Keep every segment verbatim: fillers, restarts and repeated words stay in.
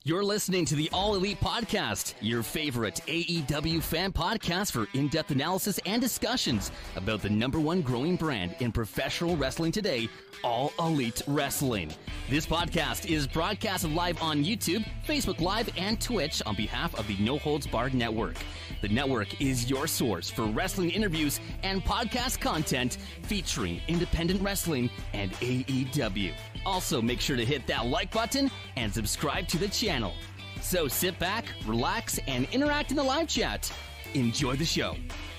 You're listening to the All Elite Podcast, your favorite A E W fan podcast for in-depth analysis and discussions about the number one growing brand in professional wrestling today, All Elite Wrestling. This podcast is broadcasted live on YouTube, Facebook Live, and Twitch on behalf of the No Holds Barred Network. The network is your source for wrestling interviews and podcast content featuring independent wrestling and A E W. Also, make sure to hit that like button and subscribe to the channel. So sit back, relax, and interact in the live chat. Enjoy the show.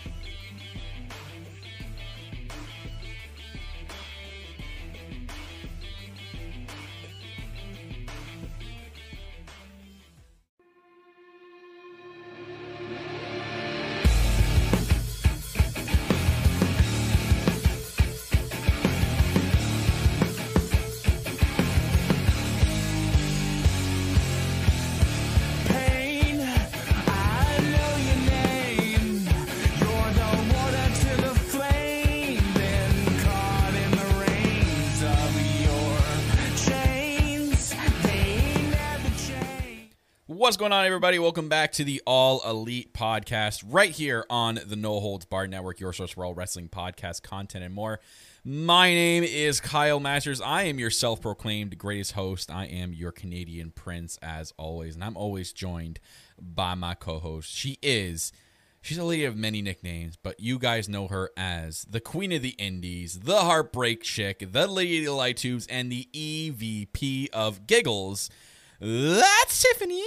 What's going on, everybody? Welcome back to the All Elite Podcast right here on the No Holds Barred Network, your source for all wrestling podcast content and more. My name is Kyle Masters. I am your self-proclaimed greatest host. I am your Canadian prince, as always, and I'm always joined by my co-host. She is, she's a lady of many nicknames, but you guys know her as the Queen of the Indies, the Heartbreak Chick, the Lady of the Light Tubes, and the E V P of Giggles. That's Tiffany.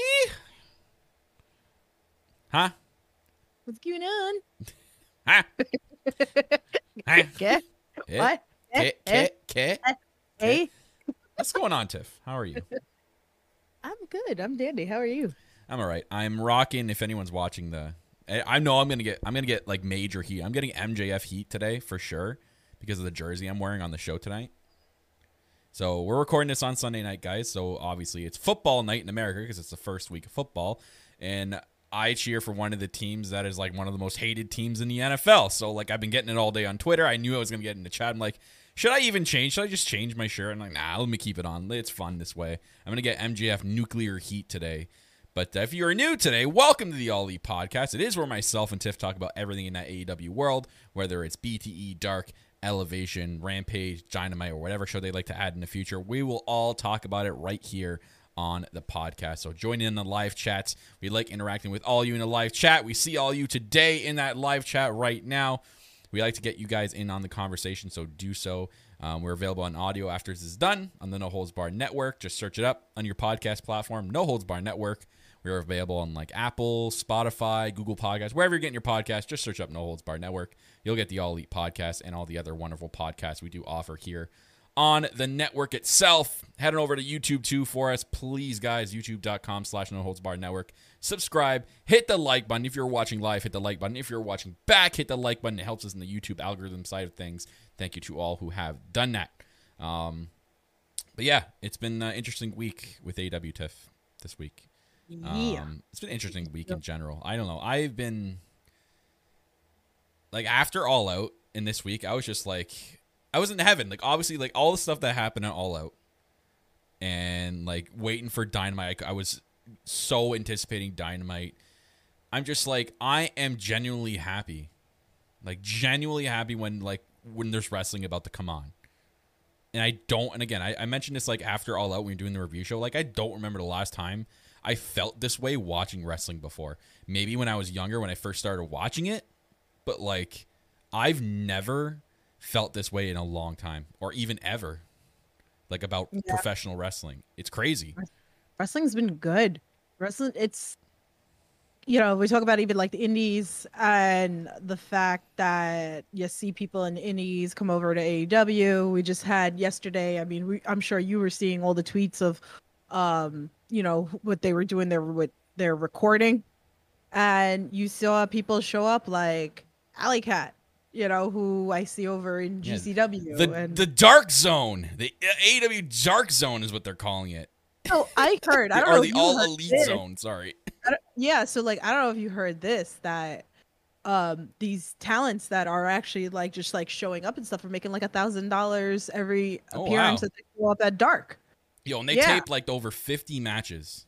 Huh? What's going on? Huh? Huh? Get? What? Kit, kit, kit. Hey? What's going on, Tiff? How are you? I'm good. I'm dandy. How are you? I'm all right. I'm rocking. If anyone's watching the, I I know I'm gonna get. I'm gonna get like major heat. I'm getting M J F heat today for sure because of the jersey I'm wearing on the show tonight. So we're recording this on Sunday night, guys. So obviously it's football night in America because it's the first week of football. And I cheer for one of the teams that is like one of the most hated teams in the N F L. So like I've been getting it all day on Twitter. I knew I was going to get in the chat. I'm like, should I even change? Should I just change my shirt? I'm like, nah, let me keep it on. It's fun this way. I'm going to get M J F nuclear heat today. But uh, if you're new today, welcome to the All Elite Podcast. It is where myself and Tiff talk about everything in that A E W world, whether it's B T E, Dark, Elevation, Rampage, Dynamite, or whatever show they'd like to add in the future. We will all talk about it right here on the podcast. So join in the live chats. We like interacting with all you in the live chat. We see all you today in that live chat right now. We like to get you guys in on the conversation, so do so. Um, we're available on audio after this is done on the No Holds Barred Network. Just search it up on your podcast platform, No Holds Barred Network. We're available on like Apple, Spotify, Google Podcasts, wherever you're getting your podcast. Just search up No Holds Barred Network. You'll get the All Elite Podcast and all the other wonderful podcasts we do offer here on the network itself. Head on over to YouTube too for us, please, guys. YouTube.com slash No Holds Barred Network. Subscribe. Hit the like button. If you're watching live, hit the like button. If you're watching back, hit the like button. It helps us in the YouTube algorithm side of things. Thank you to all who have done that. Um, but yeah, it's been an interesting week with A E W Tiff this week. Yeah. Um, it's been an interesting week in general. I don't know. I've been like after All Out in this week, I was just like, I was in heaven. Like obviously, like all the stuff that happened at All Out, and like waiting for Dynamite. I was so anticipating Dynamite. I'm just like, I am genuinely happy, like genuinely happy when like when there's wrestling about to come on. And I don't. And again, I, I mentioned this like after All Out when we were doing the review show. Like I don't remember the last time I felt this way watching wrestling before. Maybe when I was younger, when I first started watching it, but like I've never felt this way in a long time, or even ever, like about yeah. professional wrestling. It's crazy. Wrestling's been good. Wrestling, it's, you know, we talk about even like the indies and the fact that you see people in the indies come over to A E W. We just had yesterday, I mean, we, I'm sure you were seeing all the tweets of, um, you know, what they were doing there with their recording, and you saw people show up like Alley Cat, you know, who I see over in G C W. Yeah, the, and the Dark Zone, the A E W Dark Zone is what they're calling it. Oh, I heard. I don't or know the if you All heard Elite this. Zone. Sorry. Yeah, so like I don't know if you heard this, that um these talents that are actually like just like showing up and stuff are making like a thousand dollars every Oh, appearance wow. that they go up at Dark. Yo, and they Yeah. taped like over fifty matches.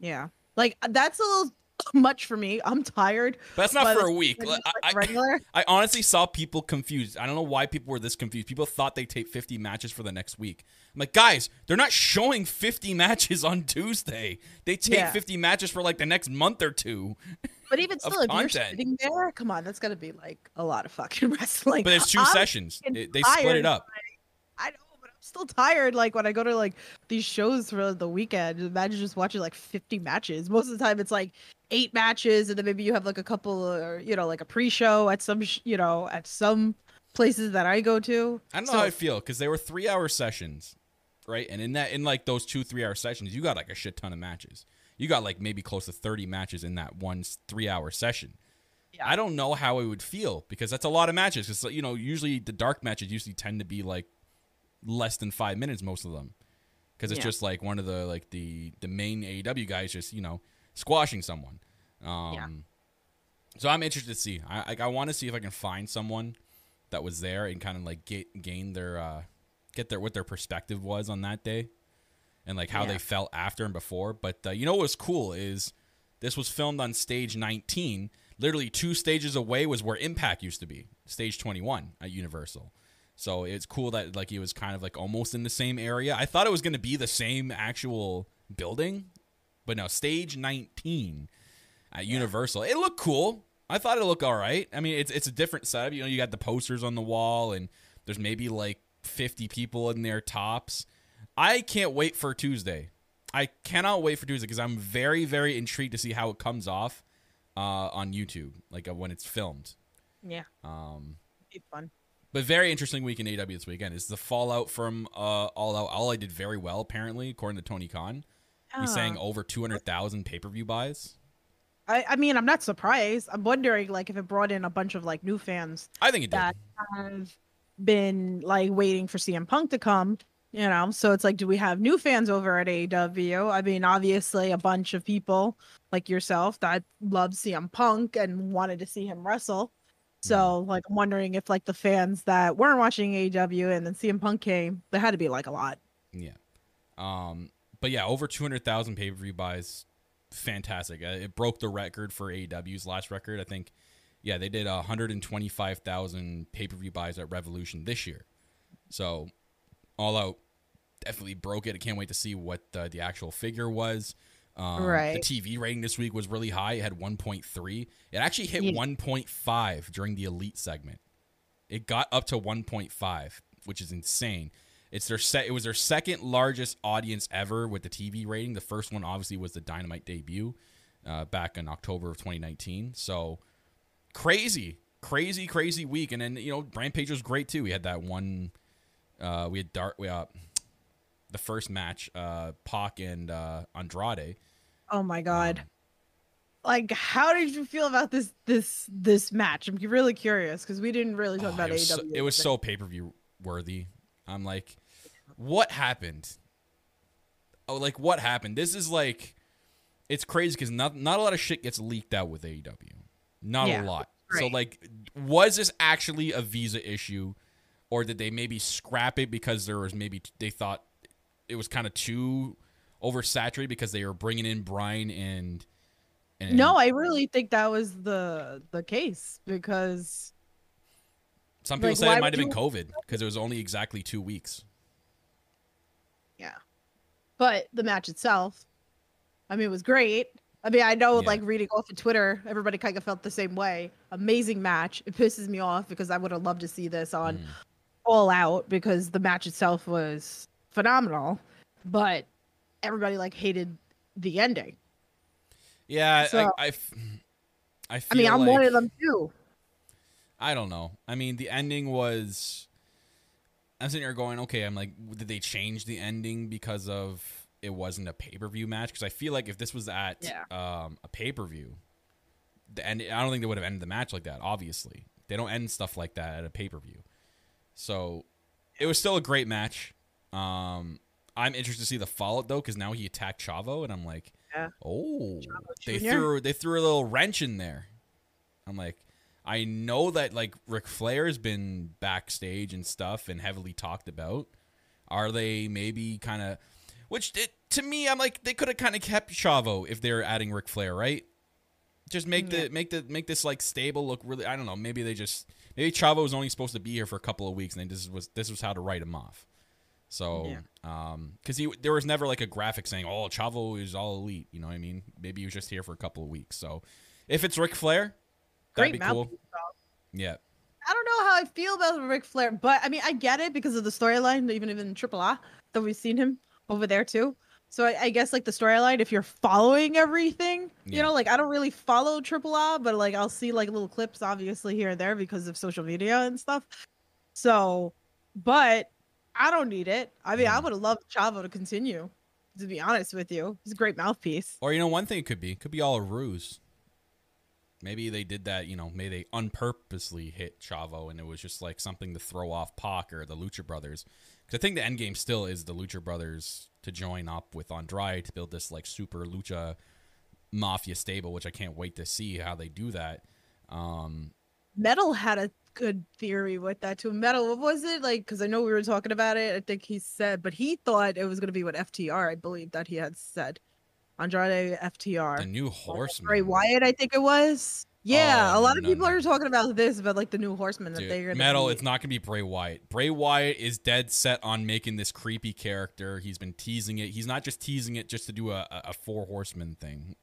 Yeah. Like that's a little much for me. I'm tired. But that's not but for a it's week. just, I, like, I- regular. I honestly saw people confused. I don't know why people were this confused. People thought they tape fifty matches for the next week. I'm like, guys, they're not showing fifty matches on Tuesday. They tape Yeah. fifty matches for like the next month or two. But even of still, if you're content. sitting there, come on, that's gotta be like a lot of fucking wrestling. But it's two I'm sessions. fucking They, they split it tired, up. I know, but I'm still tired. Like when I go to like these shows for the weekend, imagine just watching like fifty matches. Most of the time, it's like eight matches, and then maybe you have like a couple, or you know, like a pre-show at some, sh- you know, at some places that I go to. I don't know So- how I feel because they were three hour sessions, right? And in that, in like those two three hour sessions, you got like a shit ton of matches. You got like maybe close to thirty matches in that one three hour session. Yeah. I don't know how it would feel because that's a lot of matches. Because you know, usually the dark matches usually tend to be like less than five minutes, most of them, because it's Yeah. just like one of the like the the main A E W guys just you know squashing someone. Um, Yeah. So I'm interested to see. I like I want to see if I can find someone that was there and kind of like get gain their uh, get their what their perspective was on that day, and like how Yeah. they felt after and before. But uh, you know what was cool is this was filmed on stage nineteen. Literally two stages away was where Impact used to be, stage twenty-one at Universal. So it's cool that like it was kind of like almost in the same area. I thought it was going to be the same actual building, but no, stage nineteen at Universal. It looked cool. I thought it looked all right. I mean, it's it's a different setup. You know, you got the posters on the wall, and there's maybe like fifty people in there tops. I can't wait for Tuesday. I cannot wait for Tuesday because I'm very, very intrigued to see how it comes off uh, on YouTube, like uh, when it's filmed. Yeah, Um, it'd be fun. but very interesting week in A E W this weekend. It's the fallout from uh, All Out. All I did very well, apparently, according to Tony Khan. He's Yeah. saying over two hundred thousand pay-per-view buys. I, I mean, I'm not surprised. I'm wondering, like, if it brought in a bunch of like new fans I think it did. that have been like waiting for C M Punk to come. You know, so it's like, do we have new fans over at A E W? I mean, obviously, a bunch of people like yourself that love C M Punk and wanted to see him wrestle. So, like, I'm wondering if like the fans that weren't watching A E W and then C M Punk came, there had to be like a lot. Yeah. Um, but yeah, over two hundred thousand pay-per-view buys. Fantastic. Uh, it broke the record for A E W's last record. I think, yeah, they did one hundred twenty-five thousand pay-per-view buys at Revolution this year. So, All Out definitely broke it. I can't wait to see what uh, the actual figure was. Um, Right. The T V rating this week was really high. It had one point three. It actually hit Yeah. one point five during the Elite segment. It got up to one point five, which is insane. It's their set. It was their second largest audience ever with the T V rating. The first one obviously was the Dynamite debut uh, back in October of twenty nineteen. So crazy, crazy, crazy week. And then you know, Rampage was great too. We had that one. Uh, we had Dart. We uh, the first match, uh, Pac and uh, Andrade. Oh my god. Um, Like, how did you feel about this this this match? I'm really curious because we didn't really talk Oh, about it was A E so, W. it was so pay per view worthy. I'm like, what happened? Oh, like what happened? This is like, it's crazy because not not a lot of shit gets leaked out with A E W. Not Yeah, a lot. So right. like, was this actually a visa issue, or did they maybe scrap it because there was maybe they thought it was kind of too oversaturated because they were bringing in Bryan and. and No, I really think that was the the case because some people like, said why it might have would been you- COVID because it was only exactly two weeks. yeah. But the match itself, I mean, it was great. I mean, I know Yeah. like reading off of Twitter, everybody kind of felt the same way. Amazing match. It pisses me off because I would have loved to see this on Mm. All Out because the match itself was phenomenal, but everybody like hated the ending. Yeah, So- I, I, f- I I feel mean, I'm like, one of them too. I don't know. I mean, the ending was. I'm sitting here going, okay. I'm like, did they change the ending because of it wasn't a pay per view match? Because I feel like if this was at Yeah. um, a pay per view, the end. I don't think they would have ended the match like that. Obviously, they don't end stuff like that at a pay per view. So, it was still a great match. Um, I'm interested to see the follow-up though, because now he attacked Chavo, and I'm like, Yeah. oh, they Junior threw they threw a little wrench in there. I'm like, I know that like Ric Flair has been backstage and stuff and heavily talked about. Are they maybe kind of? Which it, to me, I'm like they could have kind of kept Chavo if they were adding Ric Flair, right? Just make Yeah. the make the make this like stable look really. I don't know. Maybe they just maybe Chavo was only supposed to be here for a couple of weeks, and then this was this was how to write him off. So, Yeah. um, because he there was never like a graphic saying, "Oh, Chavo is all elite." You know what I mean? Maybe he was just here for a couple of weeks. So, if it's Ric Flair, that'd Great be cool. mouthpiece, though. Yeah. I don't know how I feel about Ric Flair, but I mean, I get it because of the storyline, even even Triple A, that we've seen him over there too. So I, I guess like the storyline, if you're following everything, Yeah. you know, like I don't really follow Triple A, but like I'll see like little clips, obviously here and there because of social media and stuff. So, but I don't need it. I mean, I Mhm. would have loved Chavo to continue. To be honest with you, he's a great mouthpiece. Or you know, one thing it could be, it could be all a ruse. Maybe they did that, you know, maybe they unpurposely hit Chavo and it was just like something to throw off Pac or the Lucha Brothers. Because I think the end game still is the Lucha Brothers to join up with Andrade to build this like super Lucha Mafia stable, which I can't wait to see how they do that. Um, Metal had a good theory with that too. Metal, what was it like? Because I know we were talking about it. I think he said, but he thought it was going to be what F T R, I believe that he had said. Andrade F T R. the new Horseman. Bray Wyatt, I think it was. Yeah, Oh, a lot of no, people no. are talking about this, about like the new Horseman that Dude, they're gonna Metal, be. it's not going to be Bray Wyatt. Bray Wyatt is dead set on making this creepy character. He's been teasing it. He's not just teasing it just to do a, a, a four horseman thing.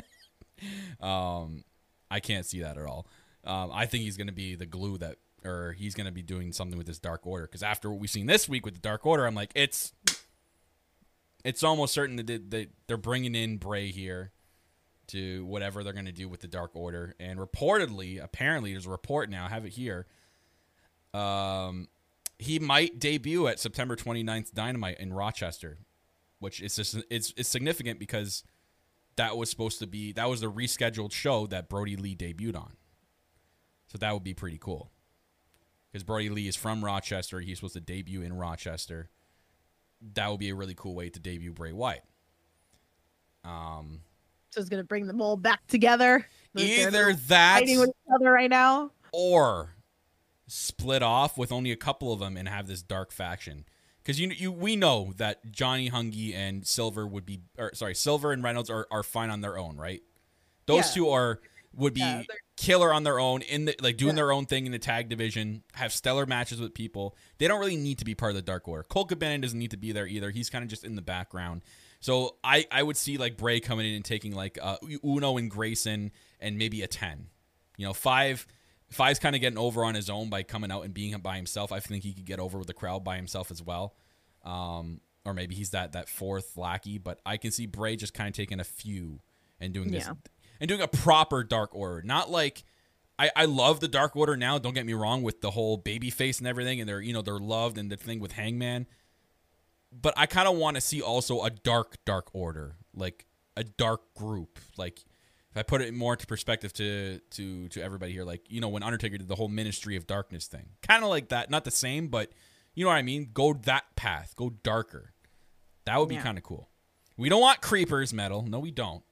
um, I can't see that at all. Um, I think he's going to be the glue that, or he's going to be doing something with this Dark Order. Because after what we've seen this week with the Dark Order, I'm like, it's, it's almost certain that they, they, they're bringing in Bray here to whatever they're going to do with the Dark Order. And reportedly, apparently, there's a report now, I have it here. Um, he might debut at September twenty-ninth Dynamite in Rochester, which is just, it's, it's significant because that was supposed to be, that was the rescheduled show that Brody Lee debuted on. So that would be pretty cool. Because Brody Lee is from Rochester. He's supposed to debut in Rochester. That would be a really cool way to debut Bray Wyatt. Um, So it's gonna bring them all back together. They're- they're Either that fighting with each other right now. or split off with only a couple of them and have this dark faction. Because you, you, we know that Johnny Hungy and Silver would be, or sorry, Silver and Reynolds are, are fine on their own, right? Those Yeah. two are would be Yeah, they're- killer on their own in the like doing Yeah. their own thing in the tag division, have stellar matches with people. They don't really need to be part of the Dark Order. Colt Cabana doesn't need to be there either. He's kind of just in the background. So I, I would see like Bray coming in and taking like uh, Uno and Grayson and maybe a ten. You know, five five's kind of getting over on his own by coming out and being by himself. I think he could get over with the crowd by himself as well. Um, or maybe he's that that fourth lackey. But I can see Bray just kind of taking a few and doing this Yeah. and doing a proper Dark Order. Not like I, I love the Dark Order now. Don't get me wrong with the whole baby face and everything, and they're you know they're loved and the thing with Hangman. But I kind of want to see also a dark, dark order, like a dark group. Like if I put it more into perspective to to to everybody here, like you know when Undertaker did the whole Ministry of Darkness thing, kind of like that. Not the same, but you know what I mean. Go that path. Go darker. That would be Yeah. kind of cool. We don't want creepers, Metal. No, we don't.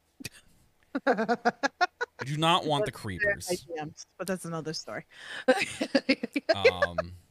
We do not want the creepers. I D Ms, but that's another story. Um,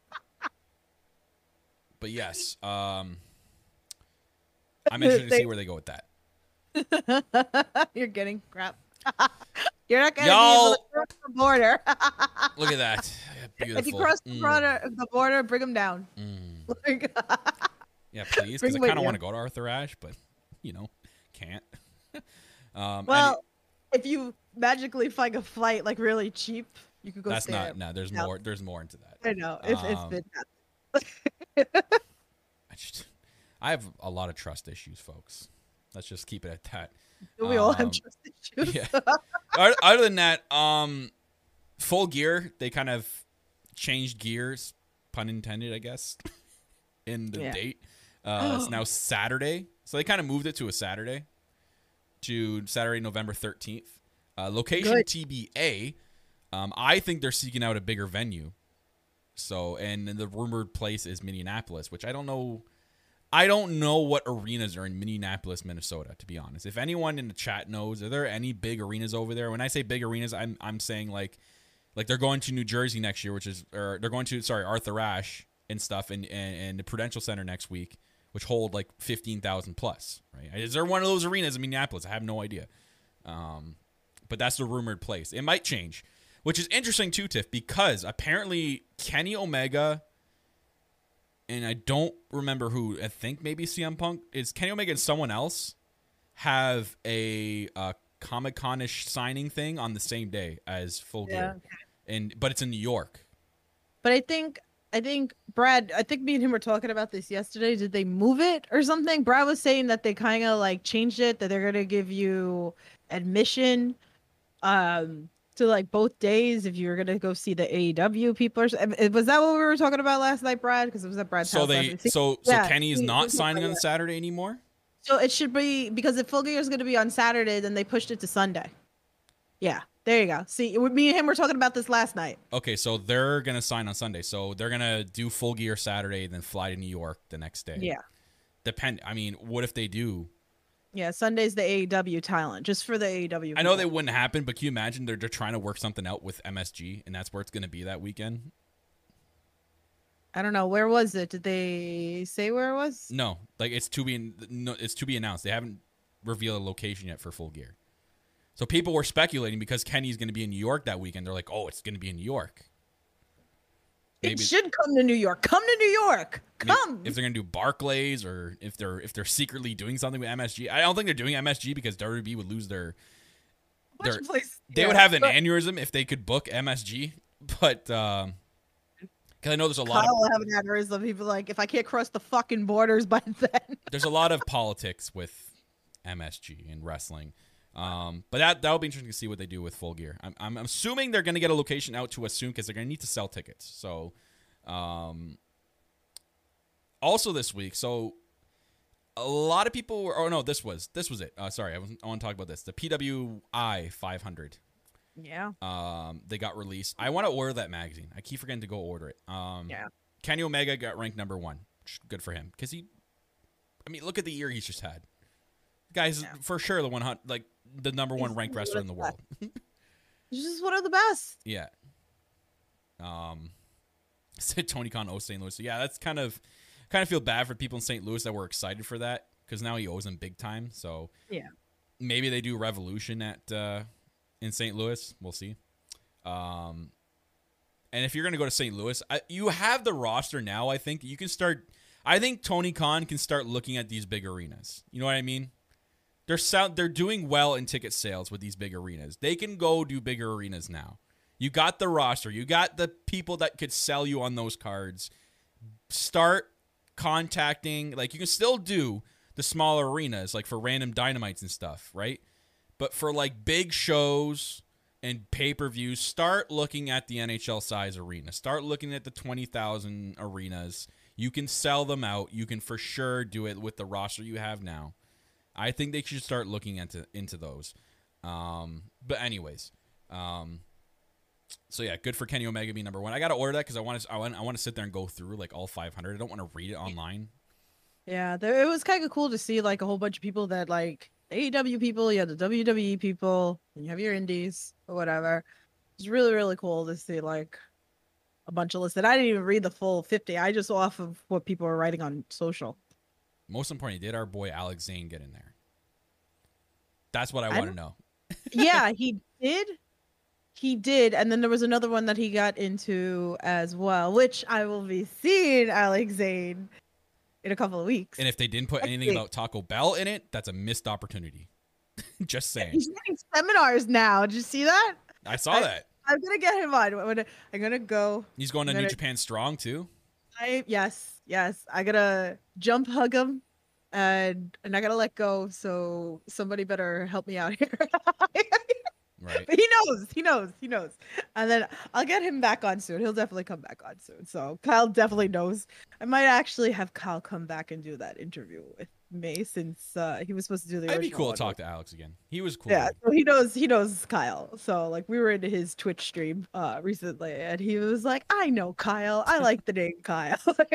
but yes, um, I'm interested to see where they go with that. You're getting crap. You're not gonna Y'all- be able to cross the border. Look at that. Beautiful. If you cross the Mm, border, the border, bring them down. mm. Like, Yeah, please, because Bring I with kind of you. want to go to Arthur Ashe, but you know, can't. um, well, if you magically find a flight like really cheap, you could go. and that's stay not. at- No, there's No. more. There's more into that. I know. If Um, it's been I just, I have a lot of trust issues, folks. Let's just keep it at that. we all have um, trust issues. yeah. Other other than that, um, Full Gear, they kind of changed gears, pun intended, I guess, in the Yeah. date. Uh, it's now Saturday, so they kind of moved it to a Saturday, to Saturday, November thirteenth. Uh, location Good. T B A. Um, I think they're seeking out a bigger venue. So, and the rumored place is Minneapolis, which I don't know. I don't know what arenas are in Minneapolis, Minnesota, to be honest. If anyone in the chat knows, are there any big arenas over there? When I say big arenas, I'm I'm saying like like they're going to New Jersey next year, which is or they're going to sorry, Arthur Ashe and stuff and, and, and the Prudential Center next week, which hold like fifteen thousand plus. Right? Is there one of those arenas in Minneapolis? I have no idea. Um, but that's the rumored place. It might change, which is interesting too, Tiff, because apparently Kenny Omega, and I don't remember who, I think maybe C M Punk, is Kenny Omega and someone else have a uh, Comic-Con-ish signing thing on the same day as Full Gear. Yeah, okay. And but it's in New York. But I think I think Brad, I think me and him were talking about this yesterday. Did they move it or something? Brad was saying that they kind of like changed it, that they're gonna give you admission um to like both days if you were gonna go see the A E W people. Or, was that what we were talking about last night, Brad? Because it was at Brad's so house. they last night. so so Yeah, Kenny is we- not we- signing on yeah. Saturday anymore. So it should be, because if Full Gear is gonna be on Saturday, then they pushed it to Sunday. Yeah, there you go. See, me and him were talking about this last night. Okay, so they're gonna sign on Sunday. So they're gonna do Full Gear Saturday, then fly to New York the next day. Yeah. Depend. I mean, what if they do? Yeah, Sunday's the A E W talent, just for the A E W. I know people. they wouldn't happen, but can you imagine they're, they're trying to work something out with M S G, and that's where it's gonna be that weekend? I don't know, where was it? Did they say where it was? No, like it's to be no, it's to be announced. They haven't revealed a location yet for Full Gear. So people were speculating because Kenny's going to be in New York that weekend. They're like, "Oh, it's going to be in New York." It should come to New York. Come to New York. maybe Come. if they're going to do Barclays, or if they're if they're secretly doing something with M S G. I don't think they're doing M S G because W W E would lose their Bunch their of places- they yeah, would have an but aneurysm if they could book M S G. But um, because I know there's a lot Kyle of will have an aneurysm. People like, if I can't cross the fucking borders by then. there's a lot of politics with M S G in wrestling. Um, but that that'll be interesting to see what they do with Full Gear. I'm I'm assuming they're going to get a location out to us soon because they're going to need to sell tickets. So, um, also this week, so a lot of people were. Oh no, this was this was it. Uh, sorry, I was I want to talk about this. The P W I five hundred. Yeah. Um, they got released. I want to order that magazine. I keep forgetting to go order it. Um, Yeah. Kenny Omega got ranked number one. Which is good for him because he. I mean, look at the year he's just had. Guys, Yeah. for sure the one hun- like the number one He's ranked one of wrestler in the the world. He's just one of the best. Yeah. Um, said Tony Khan owes Saint Louis. So yeah, that's kind of kind of feel bad for people in Saint Louis that were excited for that because now he owes them big time. So Yeah. maybe they do Revolution at uh, in Saint Louis. We'll see. Um, and if you're gonna go to Saint Louis, I, you have the roster now. I think you can start. I think Tony Khan can start looking at these big arenas. You know what I mean? They're sound, they're doing well in ticket sales with these big arenas. They can go do bigger arenas now. You got the roster. You got the people that could sell you on those cards. Start contacting. Like, you can still do the smaller arenas, like for random dynamites and stuff, right? But for like big shows and pay-per-views, start looking at the N H L size arena. Start looking at the twenty thousand arenas. You can sell them out. You can for sure do it with the roster you have now. I think they should start looking into into those. Um, but anyways, um, so yeah, good for Kenny Omega being number one. I got to order that because I want to I want I want to sit there and go through like all five hundred. I don't want to read it online. Yeah, there, it was kind of cool to see like a whole bunch of people that like A E W people, you have the W W E people, and you have your indies or whatever. It's really, really cool to see like a bunch of listed. I didn't even read the full fifty. I just off of what people were writing on social. Most importantly, did our boy Alex Zane get in there? That's what I, I want to know. Yeah, he did. He did. And then there was another one that he got into as well, which I will be seeing Alex Zane in a couple of weeks. And if they didn't put anything Actually- about Taco Bell in it, that's a missed opportunity. Just saying. He's getting seminars now. Did you see that? I saw I- that. I'm gonna get him on. I'm gonna, I'm gonna go. He's going to I'm New gonna- Japan Strong too. I yes, yes. I gotta jump hug him, and and I gotta let go. So somebody better help me out here. Right. But he knows, he knows, he knows. And then I'll get him back on soon. He'll definitely come back on soon. So Kyle definitely knows. I might actually have Kyle come back and do that interview with me since uh, he was supposed to do the. It'd be original cool one to talk with- to Alex again. He was cool. Yeah, so he knows he knows Kyle. So like we were into his Twitch stream uh recently, and he was like, "I know Kyle. I like the name Kyle."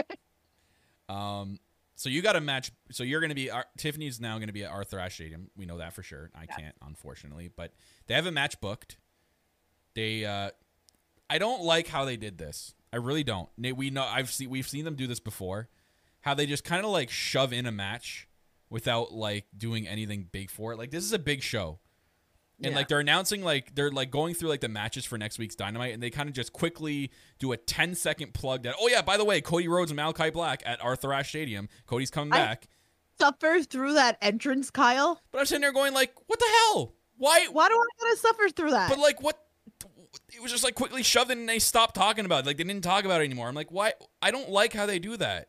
Um. So you got a match. So you're going to be. Ar- Tiffany's now going to be at Arthur Ashe Stadium. We know that for sure. I Yeah. can't, unfortunately, but they have a match booked. They. uh I don't like how they did this. I really don't. They- We know. I've seen. We've seen them do this before. how they just kind of like shove in a match without like doing anything big for it. Like this is a big show. And Yeah. like they're announcing like they're like going through like the matches for next week's Dynamite, and they kind of just quickly do a ten second plug that, oh yeah, by the way, Cody Rhodes and Malachi Black at Arthur Ashe Stadium. Cody's coming I- back. Suffer through that entrance, Kyle. But I'm sitting there going like, what the hell? Why? Why do I gotta suffer through that? But like what? It was just like quickly shoved in, and they stopped talking about it. Like they didn't talk about it anymore. I'm like, why? I don't like how they do that.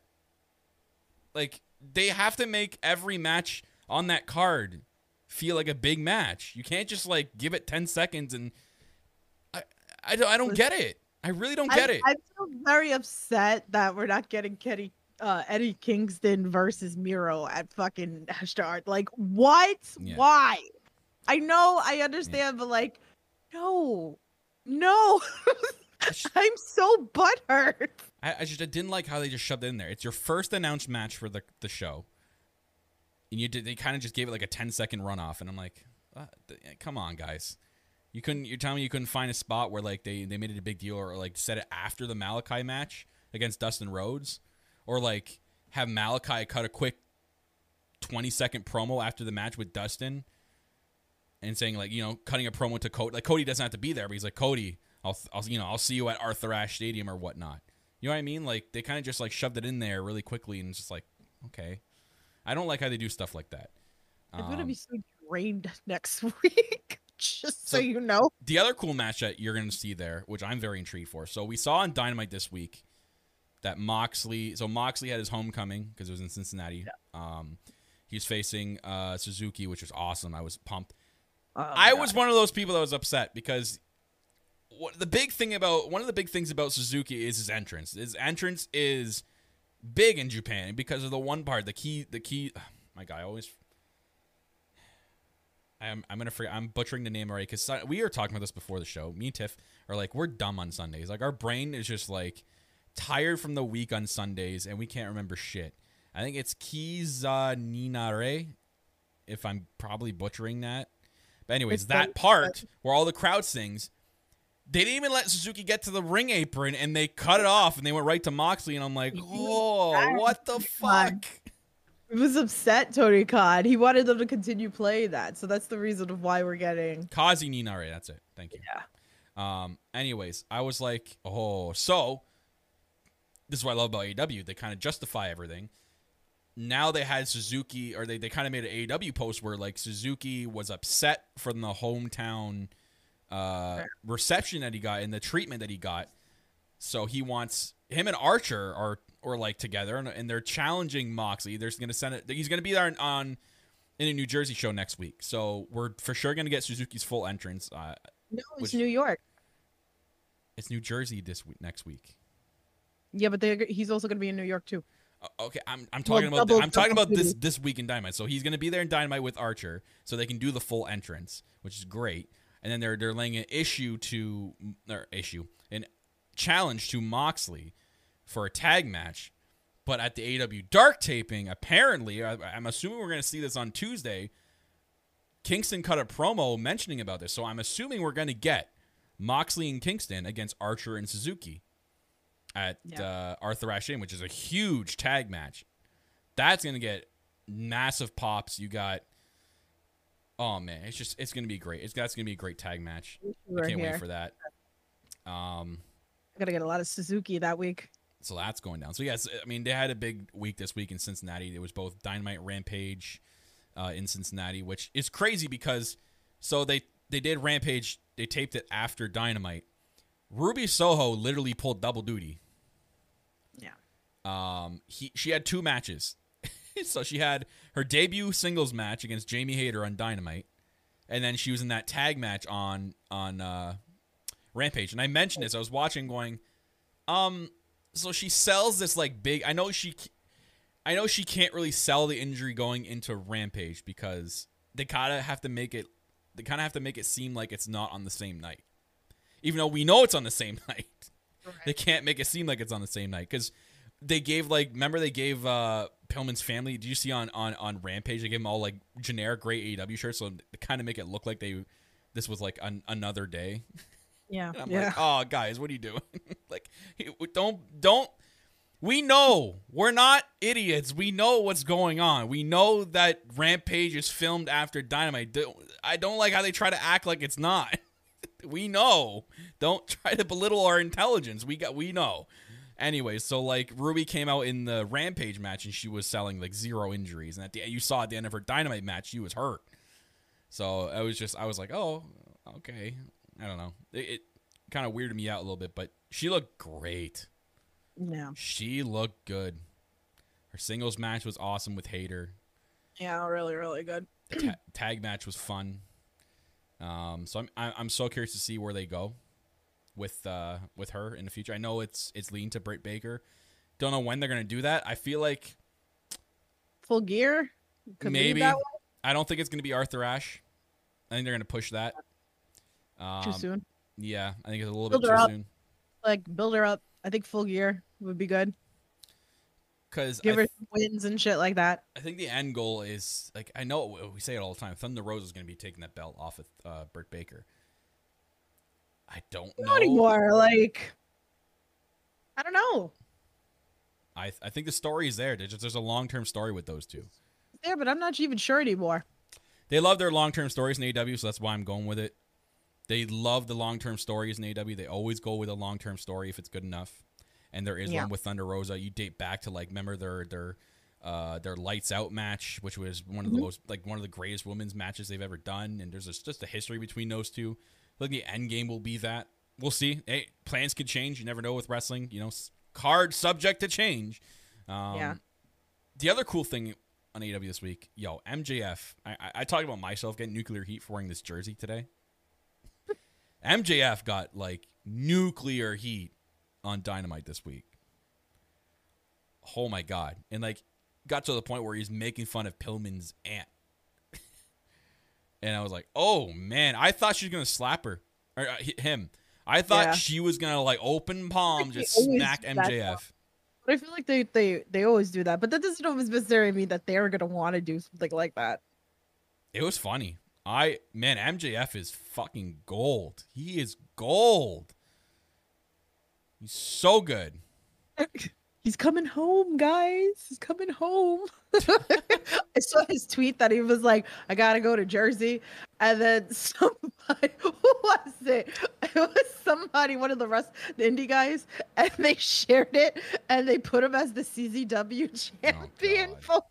Like they have to make every match on that card feel like a big match. You can't just like give it ten seconds and I I don't, I don't get it. I really don't get I, it. I'm so very upset that we're not getting Kenny, uh, Eddie Kingston versus Miro at fucking Start. Like, what? Yeah. Why? I know, I understand, but like, no, no. I'm so butthurt. I, I just I didn't like how they just shoved it in there. It's your first announced match for the the show, and you did they kind of just gave it like a ten second runoff, and I'm like, uh, th- come on, guys. You couldn't. You're telling me you couldn't find a spot where like they, they made it a big deal, or like set it after the Malachi match against Dustin Rhodes, or like have Malachi cut a quick twenty second promo after the match with Dustin, and saying like, you know, cutting a promo to Cody. Like Cody doesn't have to be there, but he's like, Cody, I'll, I'll you know I'll see you at Arthur Ashe Stadium or whatnot. You know what I mean? Like they kind of just like shoved it in there really quickly, and it's just like, okay, I don't like how they do stuff like that. I'm gonna Um, be so drained next week. Just so, So- you know. The other cool match that you're going to see there, which I'm very intrigued for. So we saw on Dynamite this week that Moxley. So Moxley had his homecoming because it was in Cincinnati. Um, he's facing uh, Suzuki, which was awesome. I was pumped. Oh, I God. was one of those people that was upset because what the big thing about one of the big things about Suzuki is his entrance. His entrance is big in Japan because of the one part, the key, the key. My guy always. I'm I'm gonna forget. I'm butchering the name already because we were talking about this before the show. Me and Tiff are like, we're dumb on Sundays. Like our brain is just like tired from the week on Sundays, and we can't remember shit. I think it's Kiza Ninare, if I'm probably butchering that. But anyways, It's that the- part where all the crowd sings, they didn't even let Suzuki get to the ring apron, and they cut it off, and they went right to Moxley, and I'm like, oh, what the fuck? He was upset, Tony Khan. He wanted them to continue playing that, so that's the reason of why we're getting. Kazi Ninare, that's it. Thank you. Yeah. Um. Anyways, I was like, oh, so this is what I love about A E W. They kind of justify everything. Now they had Suzuki, or they, they kind of made an A E W post where like Suzuki was upset from the hometown uh, reception that he got and the treatment that he got. So he wants him and Archer are or like together, and, and they're challenging Moxley. They're going to send it. He's going to be there on, on in a New Jersey show next week. So we're for sure going to get Suzuki's full entrance. Uh, No, it's Which- New York. it's New Jersey this week, next week. Yeah, but they're- he's also going to be in New York too. Uh, Okay, I'm I'm Well, talking about double- I'm talking double about this duty. this week in Dynamite. So he's going to be there in Dynamite with Archer, so they can do the full entrance, which is great. And then they're they're laying an issue to or issue an challenge to Moxley for a tag match. But at the A E W Dark taping, apparently, I, I'm assuming we're going to see this on Tuesday. Kingston cut a promo mentioning about this, so I'm assuming we're going to get Moxley and Kingston against Archer and Suzuki at Yeah. uh, Arthur Ashe, which is a huge tag match. That's going to get massive pops. You got, oh man, it's just it's going to be great. It's that's going to be a great tag match. I Right can't here. wait for that. Um, I gotta get a lot of Suzuki that week. so that's going down. So yes, I mean they had a big week this week in Cincinnati. It was both Dynamite, Rampage uh, in Cincinnati, which is crazy because so they they did Rampage. They taped it after Dynamite. Ruby Soho literally pulled double duty. Yeah. Um, he she had two matches. So she had her debut singles match against Jamie Hayter on Dynamite, and then she was in that tag match on on uh, Rampage. And I mentioned this. I was watching, going, um, so she sells this like big. I know she, I know she can't really sell the injury going into Rampage because they kind of have to make it. They kind of have to make it seem like it's not on the same night, even though we know it's on the same night. They can't make it seem like it's on the same night because they gave like remember they gave uh Pillman's family. Did you see on on on Rampage? They gave them all like generic gray A E W shirts, so to kind of make it look like they this was like an, another day. Yeah. And I'm yeah. like, oh guys, what are you doing? Like, don't don't We know. We're not idiots. We know what's going on. We know that Rampage is filmed after Dynamite. I don't like how they try to act like it's not. We know. Don't try to belittle our intelligence. We got. We know. Anyway, so like Ruby came out in the Rampage match and she was selling like zero injuries, and at the you saw at the end of her Dynamite match she was hurt. So I was just I was like, oh, okay. I don't know. It, it kind of weirded me out a little bit, but she looked great. Yeah. She looked good. Her singles match was awesome with Hayter. Yeah, really, really good. The ta- tag match was fun. Um, so I'm I'm so curious to see where they go with uh with her in the future. I know it's it's leading to Britt Baker. Don't know when they're gonna do that. I feel like Full Gear. Could maybe. That way. I don't think it's gonna be Arthur Ashe. I think they're gonna push that. Um, Too soon. Yeah, I think it's a little Build bit her too up. soon. Like build her up. I think Full Gear would be good. Because Give I, her some wins and shit like that. I think the end goal is like I know we say it all the time. Thunder Rosa is gonna be taking that belt off of uh, Britt Baker. I don't know Not anymore. Like, I don't know. I I think the story is there. There's, just, there's a long term story with those two. Yeah, but I'm not even sure anymore. They love their long term stories in A E W, so that's why I'm going with it. They love the long term stories in A E W. They always go with a long term story if it's good enough. And there is Yeah. one with Thunder Rosa. You date back to like remember their their uh, their Lights Out match, which was one of the Mhm. most like one of the greatest women's matches they've ever done. And there's just, just a history between those two. I think the end game will be that. We'll see. Hey, plans could change. You never know with wrestling. You know, card subject to change. Um, Yeah. The other cool thing on A E W this week, yo, M J F. I, I, I talked about myself getting nuclear heat for wearing this jersey today. M J F got like nuclear heat on Dynamite this week. Oh my god. And like got to the point where he's making fun of Pillman's aunt. And I was like, "Oh man, I thought she was going to slap her or uh, him. I thought Yeah. she was going to like open palm They just always smack do M that, J F." But I feel like they they they always do that. But that doesn't always necessarily mean that they're gonna want to do something like that. It was funny. I man, M J F is fucking gold. He is gold. He's so good. He's coming home, guys. He's coming home. I saw his tweet that he was like, I gotta go to Jersey. And then somebody, who was it? It was somebody, one of the rest, the indie guys, and they shared it and they put him as the C Z W champion God. photo.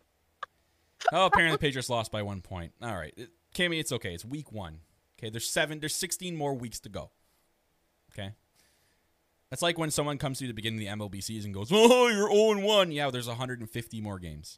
Oh, apparently the Patriots lost by one point. All right. It, Cammy, it's okay. It's week one. Okay, there's seven, there's sixteen more weeks to go. Okay? That's like when someone comes to the beginning of the M L B season and goes, oh, you're oh and one. Yeah, there's one hundred fifty more games.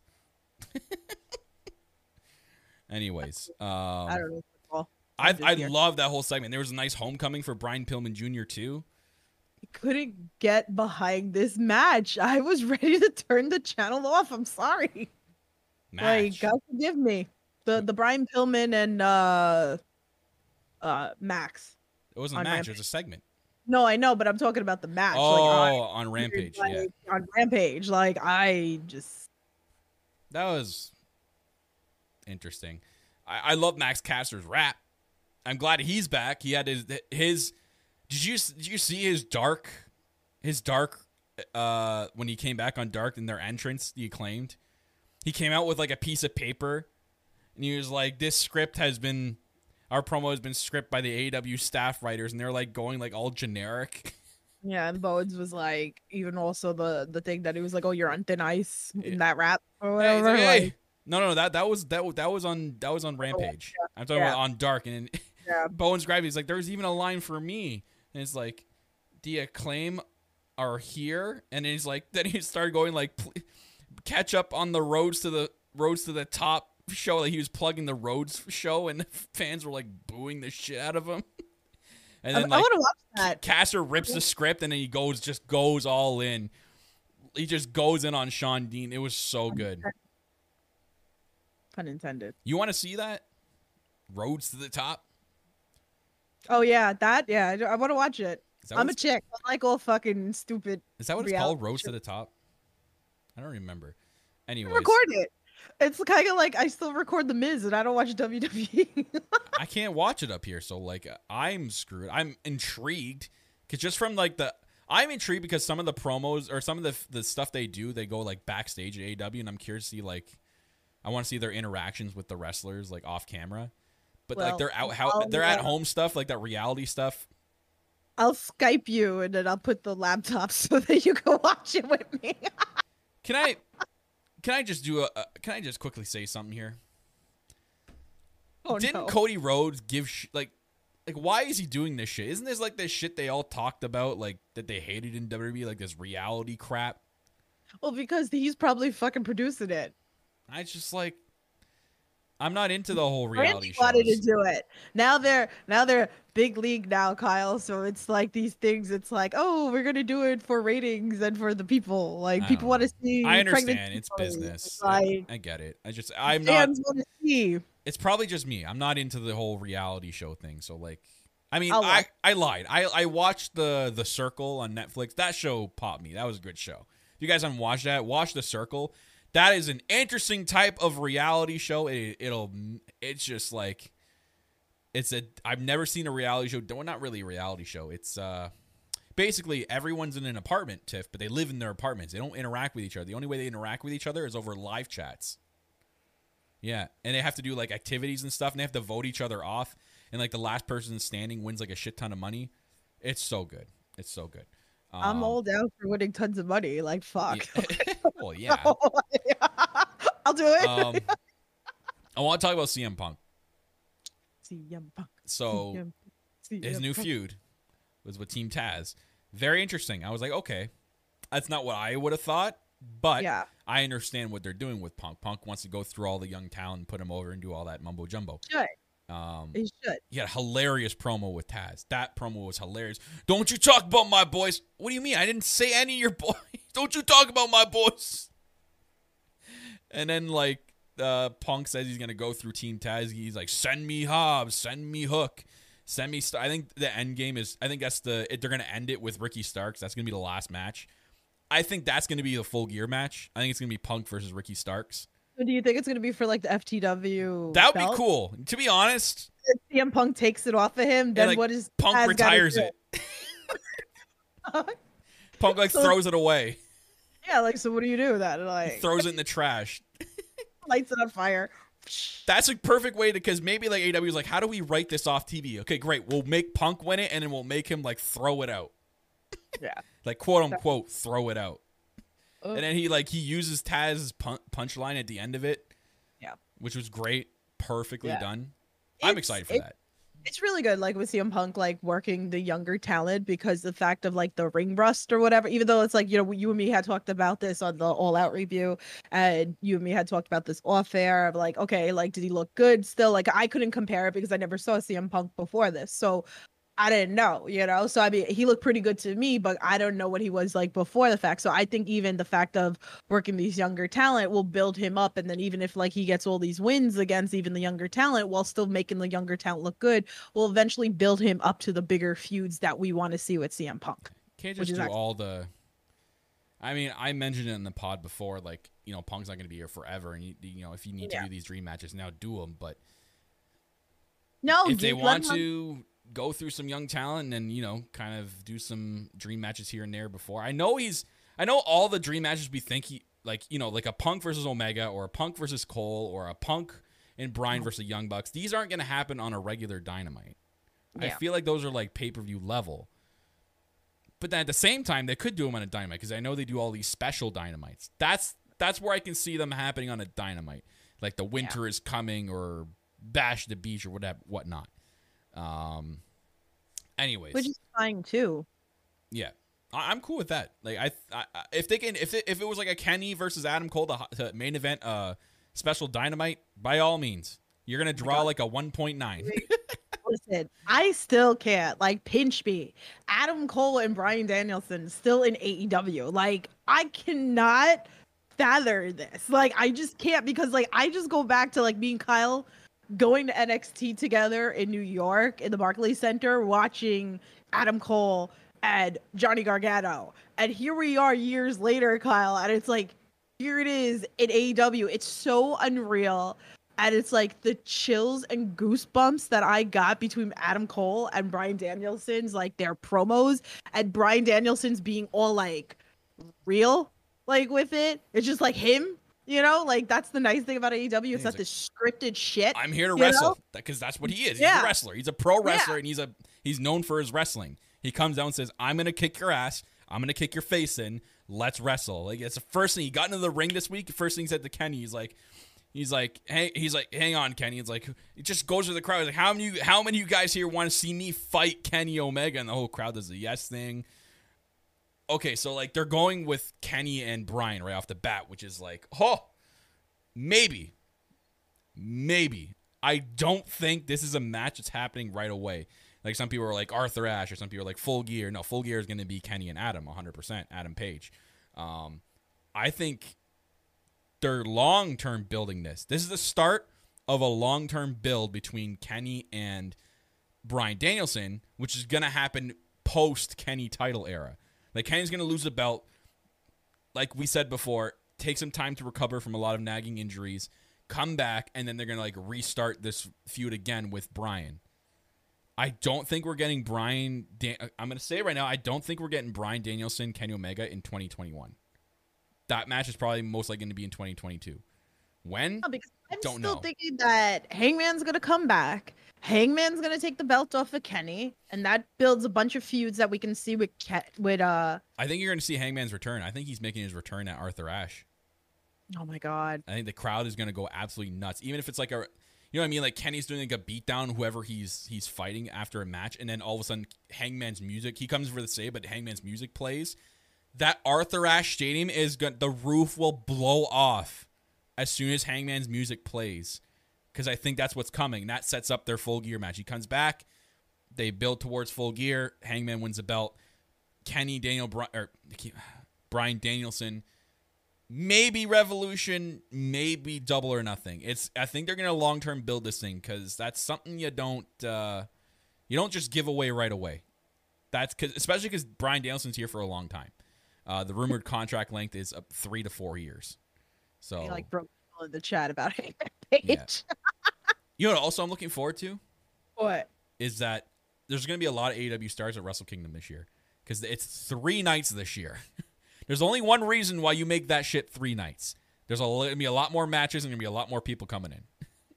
Anyways. Um, I don't know. Football. I, this I year. love that whole segment. There was a nice homecoming for Brian Pillman Junior too. Couldn't get behind this match. I was ready to turn the channel off. I'm sorry. Like, Match. God forgive me. The the Brian Pillman and uh uh Max. It wasn't a on match. Rampage. It was a segment. No, I know, but I'm talking about the match. Oh, like, on Rampage. like, Yeah. on Rampage. Like I just That was interesting. I, I love Max Caster's rap. I'm glad he's back. He had his his. Did you did you see his dark, his dark, uh, when he came back on Dark in their entrance, the Acclaimed, he came out with like a piece of paper, and he was like, "This script has been, our promo has been scripted by the A E W staff writers," and they're like going like all generic. yeah, and Bones was like even also the the thing that he was like, oh, you're on thin ice in that rap or Hey, he's whatever. like, hey. like, No, no, that that was that was- that was on that was on Rampage. I'm talking Yeah. about on Dark, and then Yeah. Bowen's grabbing. He's like, "There's even a line for me," and it's like, "The Acclaim are here," and then he's like, then he started going like, "Pl- "Catch up on the roads to the roads to the top." Show like he was plugging the Roads show, and the fans were like booing the shit out of him. And I, then I like want to watch that. Caster rips the script, and then he goes just goes all in. He just goes in on Sean Dean. It was so good. Pun intended. You want to see that? Roads to the top. Oh yeah, that yeah. I, I want to watch it. Is that I'm what a it's- chick. I like all fucking stupid. Is that what it's reality called? Roads to shows. the top. I don't remember. I Anyways, record it. It's kind of like I still record the Miz and I don't watch W W E. I can't watch it up here, so like I'm screwed. I'm intrigued because just from like the I'm intrigued because some of the promos or some of the the stuff they do, they go like backstage at A E W, and I'm curious to see like, I want to see their interactions with the wrestlers like off camera. But Well, like their out how I'll, their at uh, home stuff, like that reality stuff. I'll Skype you and then I'll put the laptop so that you can watch it with me. Can I can I just do a, a can I just quickly say something here? Oh, Didn't no. Cody Rhodes give sh- like like why is he doing this shit? Isn't this like this shit they all talked about like that they hated in W W E, like this reality crap? Well, because he's probably fucking producing it. I just like I'm not into the whole reality Randy wanted to shows. do it. Now they're now they're big league now, Kyle. So it's like these things. It's like, oh, we're gonna do it for ratings and for the people. Like I people don't want to know. see. I pregnant understand it's stories. business. It's I, Like I get it. I just I'm not. fans want to see. It's probably just me. I'm not into the whole reality show thing. So like, I mean, I'll I, watch. I lied. I I watched the the Circle on Netflix. That show popped me. That was a good show. If you guys haven't watched that, watch the Circle. That is an interesting type of reality show. It, it'll it's just like it's a I've never seen a reality show. Well, not really a reality show. It's uh basically everyone's in an apartment, Tiff, but they live in their apartments. They don't interact with each other. The only way they interact with each other is over live chats. Yeah, and they have to do like activities and stuff, and they have to vote each other off. And like the last person standing wins like a shit ton of money. It's so good. It's so good. Um, I'm all down for winning tons of money. Like fuck. Yeah. Well, yeah. I'll do it. Um, I want to talk about C M Punk. C M Punk. So C M, C M his new Punk. feud was with Team Taz. Very interesting. I was like, okay, that's not what I would have thought, but Yeah. I understand what they're doing with Punk. Punk wants to go through all the young talent and put him over and do all that mumbo jumbo. Should. Um, He should. he had a hilarious promo with Taz. That promo was hilarious. Don't you talk about my boys. What do you mean? I didn't say any of your boys. Don't you talk about my boys. And then, like, uh, Punk says he's going to go through Team Taz. He's like, send me Hobbs, send me Hook, send me... St-. I think the end game is... I think that's the... It, they're going to end it with Ricky Starks. That's going to be the last match. I think that's going to be the full gear match. I think it's going to be Punk versus Ricky Starks. So do you think it's gonna be for like the F T W? That would be belt? cool. To be honest, If C M Punk takes it off of him, then like, what is Punk Taz gotta retires do? it. Punk, like, So- throws it away. Yeah, like so. What do you do with that? Like Throws it in the trash. lights it on fire. That's a perfect way to, because maybe like A E W is like, how do we write this off T V? Okay, great. We'll make Punk win it, and then we'll make him like throw it out, Yeah. like quote unquote throw it out. Ugh. And then he like he uses Taz's pun- punchline at the end of it, Yeah. which was great, perfectly Yeah. done. I'm It's- excited for it- that. It's really good, like with C M Punk, like working the younger talent because the fact of like the ring rust or whatever, even though it's like, you know, you and me had talked about this on the All Out review, and you and me had talked about this off air of like, okay, like, did he look good still? Like, I couldn't compare it because I never saw C M Punk before this. So I didn't know, you know? So I mean, he looked pretty good to me, but I don't know what he was like before the fact. So I think even the fact of working these younger talent will build him up. And then even if like he gets all these wins against even the younger talent while still making the younger talent look good, will eventually build him up to the bigger feuds that we want to see with C M Punk. Can't which just is do actually- all the. I mean, I mentioned it in the pod before. Like, you know, Punk's not going to be here forever, and you, you know, if you need to Yeah. do these dream matches now, do them. But No, if they dude, let want him- to go through some young talent and, you know, kind of do some dream matches here and there before. I know he's I know all the dream matches we think he like, you know, like a Punk versus Omega or a Punk versus Cole or a Punk and Bryan versus Young Bucks. These aren't going to happen on a regular Dynamite. I Yeah. feel like those are like pay-per-view level. But then at the same time, they could do them on a Dynamite because I know they do all these special Dynamites. That's that's where I can see them happening on a Dynamite. Like the Winter is Coming or Bash the Beach or whatever, whatnot. Um. Anyways, which is fine too. yeah, I, I'm cool with that. Like, I, I I- if they can, if it, if it was like a Kenny versus Adam Cole to, to main event, uh, special Dynamite, by all means, you're gonna draw like a one point nine. Listen, I still can't like pinch me. Adam Cole and Bryan Danielson still in A E W. Like, I cannot fathom this. Like, I just can't because like I just go back to like me and Kyle going to N X T together in New York in the Barclays Center, watching Adam Cole and Johnny Gargano. And here we are years later, Kyle, and it's like, here it is in A E W. It's so unreal. And it's like the chills and goosebumps that I got between Adam Cole and Bryan Danielson's like their promos, and Bryan Danielson's being all like real, like with it. It's just like him, you know, like that's the nice thing about A E W. It's Yeah, not he's this scripted shit. I'm here to you wrestle know? because that's what he is. He's Yeah. a wrestler. He's a pro wrestler, Yeah. and he's a he's known for his wrestling. He comes out and says, "I'm gonna kick your ass. I'm gonna kick your face in. Let's wrestle." Like it's the first thing he got into the ring this week. The first thing he said to Kenny, he's like, he's like, hey, he's like, hang on, Kenny. It's like he just goes to the crowd. He's like, how many how many of you guys here want to see me fight Kenny Omega? And the whole crowd does the yes thing. Okay, so like they're going with Kenny and Bryan right off the bat, which is like, oh, maybe, maybe. I don't think this is a match that's happening right away. Like some people are like Arthur Ashe, or some people are like Full Gear. No, Full Gear is going to be Kenny and Adam, one hundred percent. Adam Page. Um, I think they're long-term building this. This is the start of a long-term build between Kenny and Bryan Danielson, which is going to happen post-Kenny title era. Like Kenny's going to lose the belt. Like we said before, take some time to recover from a lot of nagging injuries, come back, and then they're going to like restart this feud again with Bryan. I don't think we're getting Bryan. Dan- I'm going to say right now, I don't think we're getting Bryan Danielson, Kenny Omega in twenty twenty-one. That match is probably most likely going to be in twenty twenty-two. When? No, because I'm Don't still know. thinking that Hangman's gonna come back. Hangman's gonna take the belt off of Kenny, and that builds a bunch of feuds that we can see with Ke- with uh. I think you're going to see Hangman's return. I think he's making his return at Arthur Ashe. Oh my god. I think the crowd is going to go absolutely nuts. Even if it's like a, you know what I mean? Like Kenny's doing like a beatdown, whoever he's he's fighting after a match, and then all of a sudden Hangman's music, he comes for the save, but Hangman's music plays. That Arthur Ashe Stadium is going, the roof will blow off as soon as Hangman's music plays, because I think that's what's coming. And that sets up their Full Gear match. He comes back, they build towards Full Gear. Hangman wins the belt. Kenny Daniel Bri- or Bryan Danielson. Maybe Revolution, maybe Double or Nothing. It's I think they're gonna long term build this thing because that's something you don't uh, you don't just give away right away. That's cause, especially because Bryan Danielson's here for a long time. Uh, the rumored contract length is up three to four years. So He like broke in the chat about Hangman Page. Yeah. You know what also I'm looking forward to What? is that there's gonna be a lot of A E W stars at Wrestle Kingdom this year because it's three nights this year. There's only one reason why you make that shit three nights. There's going to be a lot more matches and going to be a lot more people coming in.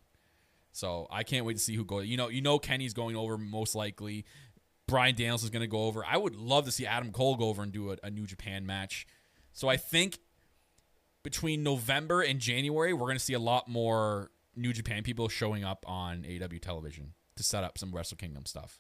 So I can't wait to see who goes. You know, you know Kenny's going over most likely. Bryan Danielson's going to go over. I would love to see Adam Cole go over and do a, a New Japan match. So I think between November and January, we're going to see a lot more New Japan people showing up on A E W television to set up some Wrestle Kingdom stuff.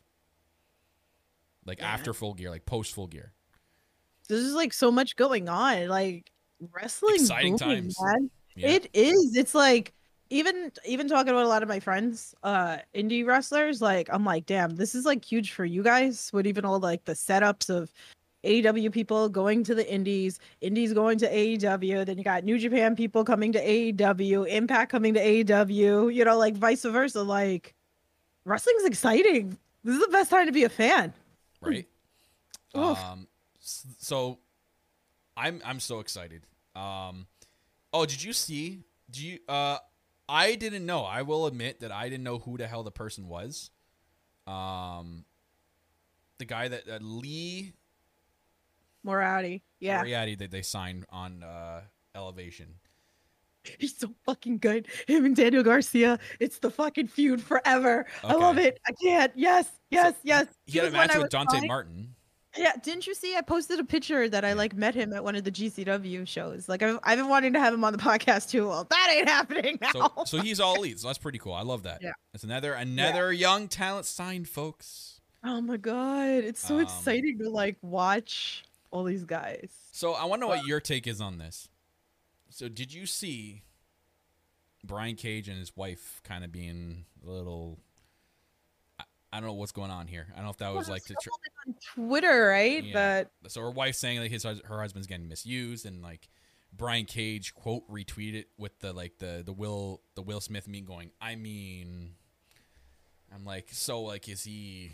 Like Yeah. after Full Gear, like post Full Gear. There's just like so much going on. Like wrestling, Exciting booming, times. man. Yeah. It is. It's like even even talking to a lot of my friends, uh, indie wrestlers. Like I'm like, damn, this is like huge for you guys. With even all like the setups of A E W people going to the indies, indies going to A E W. Then you got New Japan people coming to A E W, Impact coming to A E W. You know, like vice versa. Like wrestling's exciting. This is the best time to be a fan. Right? Oof. um, s- so I'm I'm so excited. Um, oh, did you see? Do you? Uh, I didn't know. I will admit that I didn't know who the hell the person was. Um, the guy that uh, Lee Morality. Yeah. Moriarty that they signed on uh, Elevation. He's so fucking good. Him and Daniel Garcia. It's the fucking feud forever. I love Okay. it. I can't. Yes. Yes. yes. He had a was one match I with was Dante buying. Martin. Yeah. Didn't you see? I posted a picture that I Yeah. like met him at one of the G C W shows. Like I've, I've been wanting to have him on the podcast too. Well, that ain't happening now. So so he's all elite. So that's pretty cool. I love that. Yeah. It's another another young talent signed, folks. Oh my god, it's so Um, exciting to like watch all these guys. So I want to know what your take is on this. So did you see Brian Cage and his wife kind of being a little? I, I don't know what's going on here. I don't know if that was like to. Tr- On Twitter, right? Yeah. But so her wife's saying like his hus- her husband's getting misused, and like Brian Cage quote retweeted with the like the the Will the Will Smith meme going. I mean, I'm like, so like is he?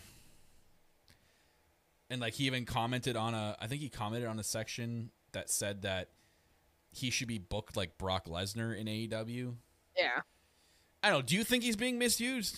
And like he even commented on a, I think he commented on a section that said that he should be booked like Brock Lesnar in A E W. yeah. I don't know. Do you think he's being misused?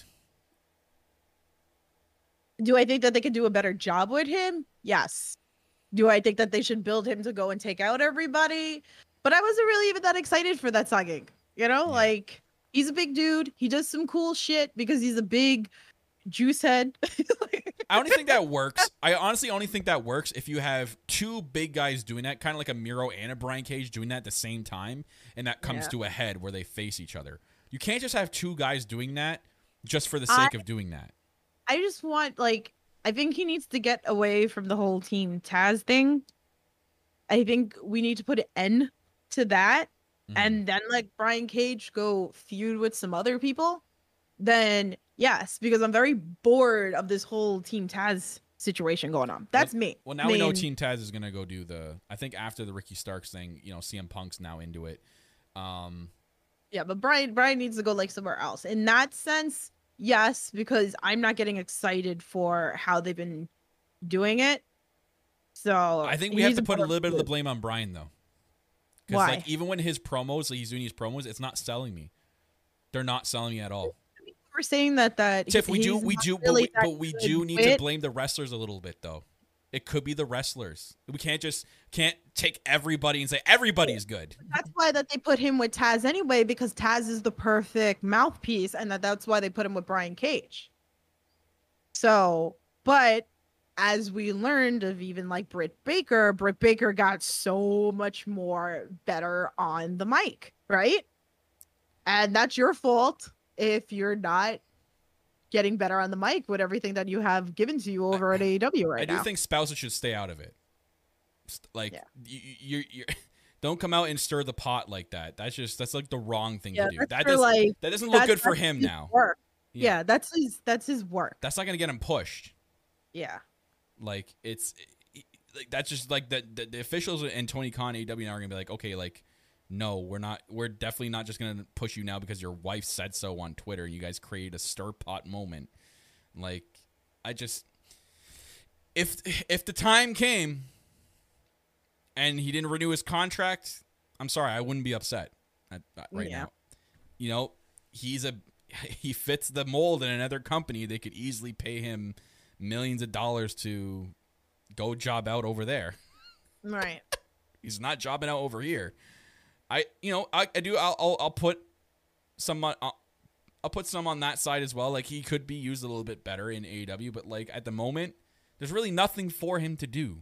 Do I think that they could do a better job with him? Yes. Do I think that they should build him to go and take out everybody? But I wasn't really even that excited for that sagging. You know, Yeah. like he's a big dude. He does some cool shit because he's a big juice head. I only think that works. I honestly only think that works if you have two big guys doing that, kind of like a Miro and a Brian Cage doing that at the same time, and that comes Yeah. to a head where they face each other. You can't just have two guys doing that just for the sake I, of doing that. I just want, like, I think he needs to get away from the whole Team Taz thing. I think we need to put an end to that, Mhm. and then let Brian Cage go feud with some other people. Then yes, because I'm very bored of this whole Team Taz situation going on. That's well, me. Well, now I we know mean, Team Taz is going to go do the, I think after the Ricky Starks thing, you know, C M Punk's now into it. Um, yeah, but Brian Brian needs to go like somewhere else. In that sense, yes, because I'm not getting excited for how they've been doing it. So I think he we have needs to put a more little bit of the food. blame on Brian, though. Because Why? like, even when his promos, like he's doing his promos, it's not selling me. They're not selling me at all. We're saying that that Tiff, we do, he's we not do, really but we, that but we good do need with- to blame the wrestlers a little bit, though. It could be the wrestlers. We can't just can't take everybody and say everybody's good. That's why that they put him with Taz anyway, because Taz is the perfect mouthpiece, and that that's why they put him with Brian Cage. So, but as we learned of even like Britt Baker, Britt Baker got so much more better on the mic, right? And that's your fault if you're not getting better on the mic with everything that you have given to you over at A E W right I do now. think spouses should stay out of it. St- Like Yeah. you, you, you, don't come out and stir the pot like that. That's just that's like the wrong thing Yeah, to do. that's That for, doesn't like, that doesn't look That's- good for that's him his now. work. Yeah. Yeah, that's his that's his work. That's not gonna get him pushed. Yeah. Like it's like that's just like the the, the officials and Tony Khan, A E W now are gonna be like, okay, like no, we're not. We're definitely not just gonna push you now because your wife said so on Twitter. You guys created a stir pot moment. Like I just if if the time came and he didn't renew his contract, I'm sorry, I wouldn't be upset at, at right Yeah. now. You know, he's a he fits the mold in another company. They could easily pay him millions of dollars to go job out over there. Right. He's not jobbing out over here. I, you know, I, I do. I'll, I'll, I'll put some. on- I'll, I'll put some on that side as well. Like he could be used a little bit better in A E W, but like at the moment, there's really nothing for him to do.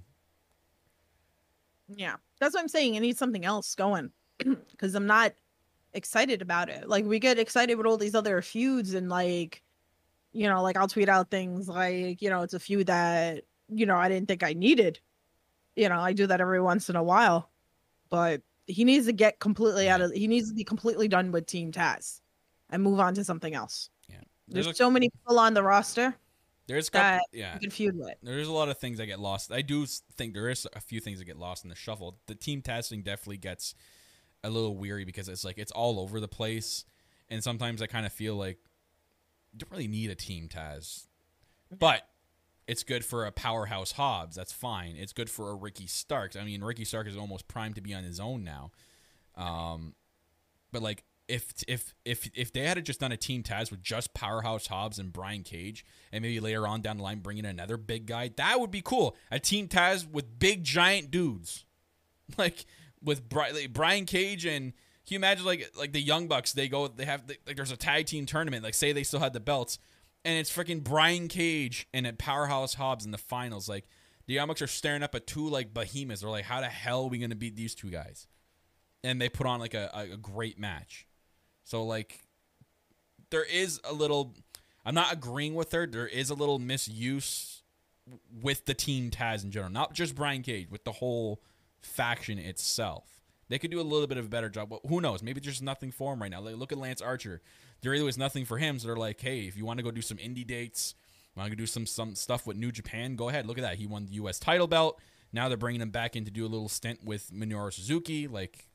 Yeah. That's what I'm saying. I need something else going because I'm not excited about it. Like we get excited with all these other feuds and like, you know, like I'll tweet out things like, you know, it's a feud that, you know, I didn't think I needed. You know, I do that every once in a while, but he needs to get completely out of, he needs to be completely done with Team Taz and move on to something else. Yeah, There's, a, so many people on the roster there's a couple, that yeah. you can feud with. There's a lot of things that get lost. I do think there is a few things that get lost in the shuffle. The Team Taz thing definitely gets a little weary because it's like it's all over the place, and sometimes I kind of feel like you don't really need a Team Taz, but it's good for a powerhouse Hobbs. That's fine. It's good for a Ricky Starks. I mean, Ricky Stark is almost primed to be on his own now. Um, but like if if if if they had just done a Team Taz with just powerhouse Hobbs and Brian Cage, and maybe later on down the line bring in another big guy, that would be cool. A Team Taz with big giant dudes, like with Bri- like Brian Cage and. Can you imagine like like the Young Bucks? They go, they have like there's a tag team tournament. Like say they still had the belts, and it's freaking Brian Cage and a powerhouse Hobbs in the finals. Like the Young Bucks are staring up at two like behemoths. They're like, how the hell are we gonna beat these two guys? And they put on like a, a great match. So like there is a little. I'm not agreeing with her. There is a little misuse with the Team Taz in general, not just Brian Cage, with the whole faction itself. They could do a little bit of a better job. But who knows? Maybe there's nothing for him right now. Like, look at Lance Archer. There really was nothing for him. So they're like, hey, if you want to go do some indie dates, want to do some some stuff with New Japan, go ahead. Look at that. He won the U S title belt. Now they're bringing him back in to do a little stint with Minoru Suzuki. Like,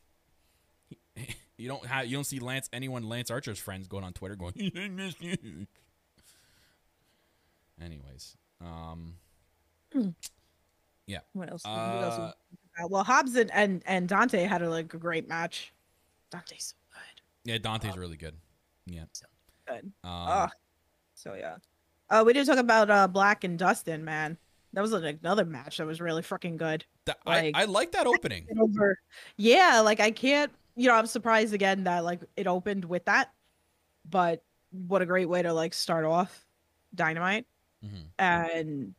you don't have you don't see Lance anyone Lance Archer's friends going on Twitter going, I miss you. Anyways, um, yeah. What else? Uh, what else was- uh, well, Hobbs and, and and Dante had a, like a great match. Dante's so good. Yeah, Dante's really good. Yeah. So good. Um, Ugh. So yeah. Uh, we did talk about uh Black and Dustin, man. That was like another match that was really freaking good. th- Like I I like that opening. it over. Yeah, like I can't. You know, I'm surprised again that like it opened with that, but what a great way to like start off Dynamite Mhm. and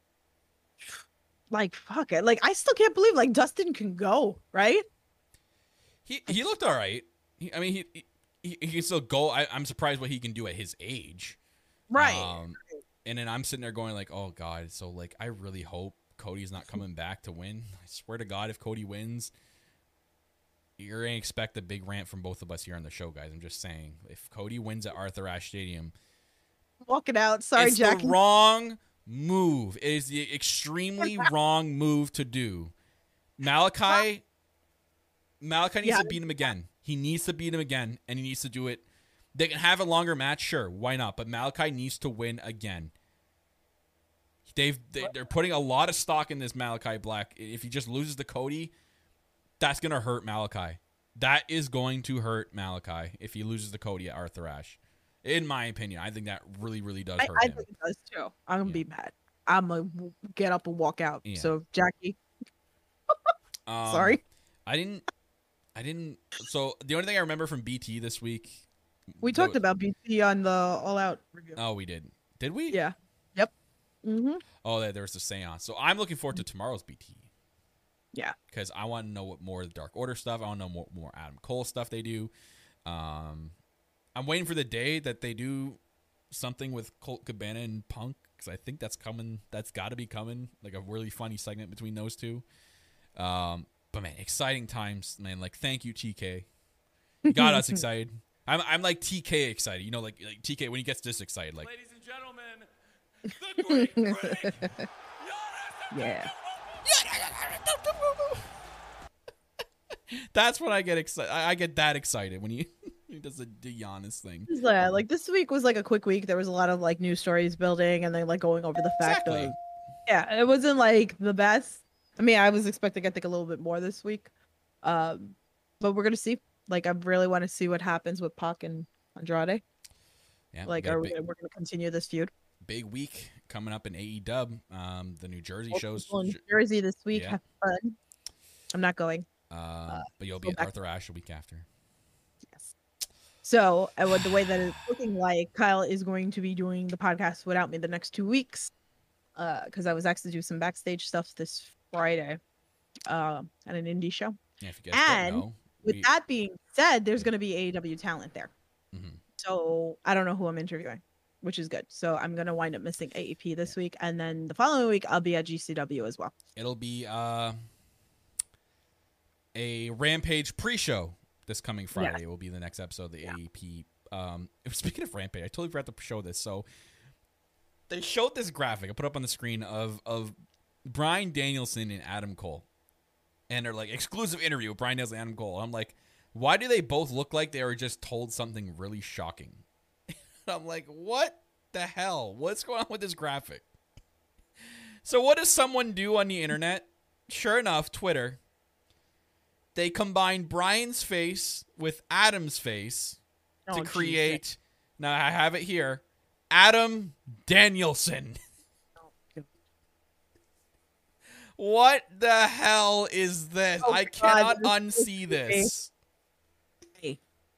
like fuck it. Like I still can't believe like Dustin can go, right? He he looked all right. He, I mean, he, he he can still go. I, I'm surprised what he can do at his age. Right. Um, and then I'm sitting there going like, oh god. So like, I really hope Cody's not coming back to win. I swear to God, if Cody wins, you're gonna expect a big rant from both of us here on the show, guys. I'm just saying, if Cody wins at Arthur Ashe Stadium, Walking out. Sorry, it's Jackie. the wrong move. It is the extremely wrong move to do. Malachi, Malachi needs Yeah. to beat him again. He needs to beat him again, and he needs to do it. They can have a longer match, sure, why not? But Malachi needs to win again. They've they, they're putting a lot of stock in this Malachi Black. If he just loses to Cody, that's gonna hurt Malachi. That is going to hurt Malachi if he loses to Cody at Arthur Ashe. In my opinion, I think that really, really does I, hurt I him. think it does too. I'm gonna Yeah. be mad. I'm gonna w- get up and walk out. Yeah. So Jackie, Um, sorry. I didn't. I didn't. So the only thing I remember from B T this week, We there talked was- about B T on the All Out review. Oh, we did. Did we? Yeah. Yep. Mm-hmm. Oh, there there was the seance. So I'm looking forward to tomorrow's B T. Yeah. Because I want to know what more of the Dark Order stuff. I want to know more, more Adam Cole stuff they do. Um, I'm waiting for the day that they do something with Colt Cabana and Punk, because I think that's coming. That's got to be coming. Like a really funny segment between those two. Um, but man, exciting times, man. Like, thank you, T K. You got us excited. I'm I'm like T K excited. You know, like like T K when he gets this excited. Like, Ladies and gentlemen, the great, great Yeah. that's when I get excited. I I get that excited when he he does the, the Giannis thing. Yeah, like this week was like a quick week. There was a lot of like news stories building and then like going over the fact Exactly. of yeah, it wasn't like the best. I mean, I was expecting I think a little bit more this week. Um, but we're gonna see. Like I really want to see what happens with Pac and Andrade. Yeah, Like got a are we big, gonna, we're gonna continue this feud? big week coming up in A E W. Um, the New Jersey Well, shows. people in Jersey this week. yeah. Have fun. I'm not going. Um, but you'll go be at back- Arthur Ashe the week after. Yes. So, and with the way that it's looking like, Kyle is going to be doing the podcast without me the next two weeks, uh, because I was asked to do some backstage stuff this Friday, uh, at an indie show. Yeah, if you guys And don't know, With we- that being said, there's going to be A E W talent there, Mhm. so I don't know who I'm interviewing, which is good. So I'm going to wind up missing A E P this week, and then the following week I'll be at G C W as well. it'll be uh a Rampage pre-show this coming Friday. Will be the next episode of the Yeah. A E P. Um, speaking of Rampage, I totally forgot to show this. So they showed this graphic I put up on the screen of of Bryan Danielson and Adam Cole, and they're like exclusive interview with Bryan Danielson and Adam Cole. I'm like, why do they both look like they were just told something really shocking? I'm like, what the hell? What's going on with this graphic? So what does someone do on the internet? Sure enough, Twitter. They combine Brian's face with Adam's face Oh, to geez. create. Now I have it here. Adam Danielson. What the hell is this? Oh I my God, cannot this is unsee so this. Hey,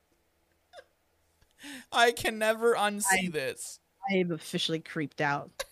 I can never unsee I- this. I am officially creeped out.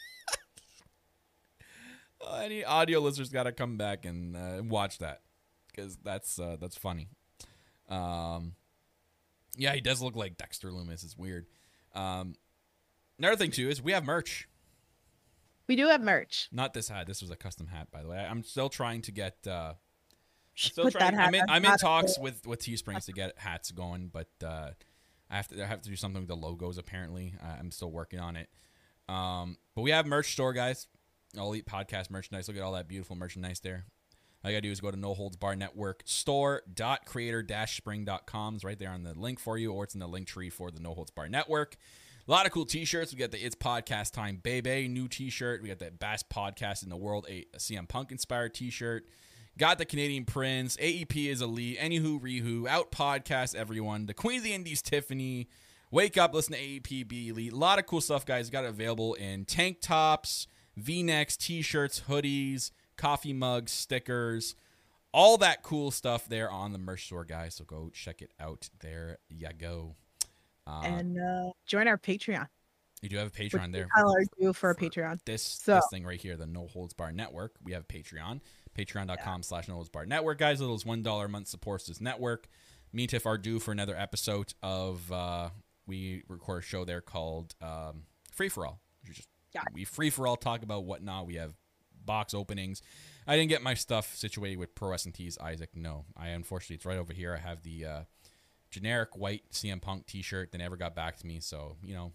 Uh, any audio listeners got to come back and uh, watch that because that's uh, that's funny. Um, yeah, he does look like Dexter Loomis. It's weird. Um, another thing too is we have merch. We do have merch. Not this hat. This was a custom hat, by the way. I'm still trying to get. Uh, Should still put trying. that hat. I'm in, that's I'm in not- talks with with Teesprings to get hats going, but uh, I have to I have to do something with the logos. Apparently, uh, I'm still working on it. Um, but we have merch store, guys. All Elite Podcast merchandise. Look at all that beautiful merchandise there. All you gotta do is go to No Holds Bar Network store dot creator dash spring dot com. It's right there on the link for you, or it's in the link tree for the No Holds Bar Network. A lot of cool t-shirts. We got the It's Podcast Time Baby new t-shirt. We got the Best Podcast in the World, a, a C M Punk inspired t-shirt. Got the Canadian Prince. A E P is elite. Anywho, Rehu. Out Podcast, everyone. The Queen of the Indies, Tiffany. Wake up, listen to A E P, be elite. A lot of cool stuff, guys. Got it available in tank tops, V-necks, T-shirts, hoodies, coffee mugs, stickers, all that cool stuff there on the merch store, guys. So go check it out. There you go. Uh, and uh, join our Patreon. You do have a Patreon there. I'll do for a Patreon. This, So- this thing right here, the No Holds Bar Network. We have Patreon. Patreon.com slash No Holds Bar Network. Guys, little as one dollar a month supports this network. Me and Tiff are due for another episode of, uh, we record a show there called um, Free For All. We just Yeah. we free for all talk about whatnot. We have box openings. I didn't get my stuff situated with Pro Wrestling Tees, Isaac. No, I unfortunately it's right over here. I have the uh, generic white C M Punk T-shirt. They never got back to me, so you know,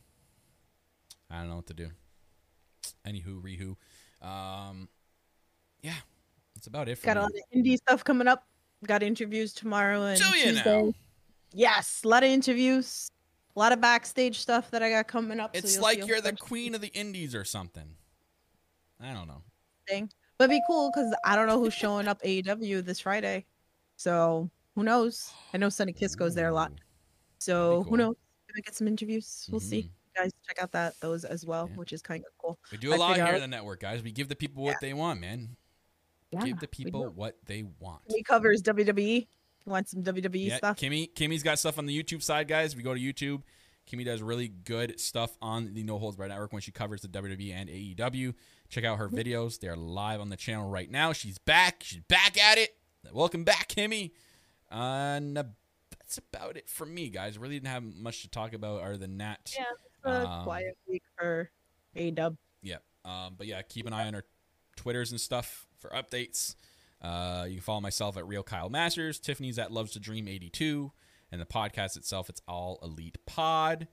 I don't know what to do. Anywho, rehu, um, yeah, that's about it for Got me. a lot of indie stuff coming up. Got interviews tomorrow and Do you Tuesday. now? Yes, a lot of interviews. A lot of backstage stuff that I got coming up. so It's you'll like see a you're the bunch of queen of the indies or something. I don't know. thing. But it'd be cool because I don't know who's showing up A E W this Friday. So who knows? I know Sunny Kiss goes there a lot. Ooh. So cool. who knows? Maybe get some interviews. We'll see. Mhm. Guys, check out that those as well, Yeah. which is kind of cool. We do a I lot figure here out- at the network, guys. We give the people what Yeah. they want, man. Yeah, give the we people do. what they want. He covers W W E. You want some W W E Yeah, stuff? Kimmy, Kimmy's got stuff on the YouTube side, guys. If you go to YouTube, Kimmy does really good stuff on the No Holds Barred Network when she covers the W W E and A E W. Check out her videos. They're live on the channel right now. She's back. She's back at it. Welcome back, Kimmy. And uh, that's about it from me, guys. Really didn't have much to talk about other than that. Yeah, it's a Um, quiet week for A E W. Yeah. Um, but yeah, keep an eye on our Twitters and stuff for updates. Uh, you can follow myself at Real Kyle Masters. Tiffany's at Loves to Dream eighty-two. And the podcast itself, it's All Elite Pod.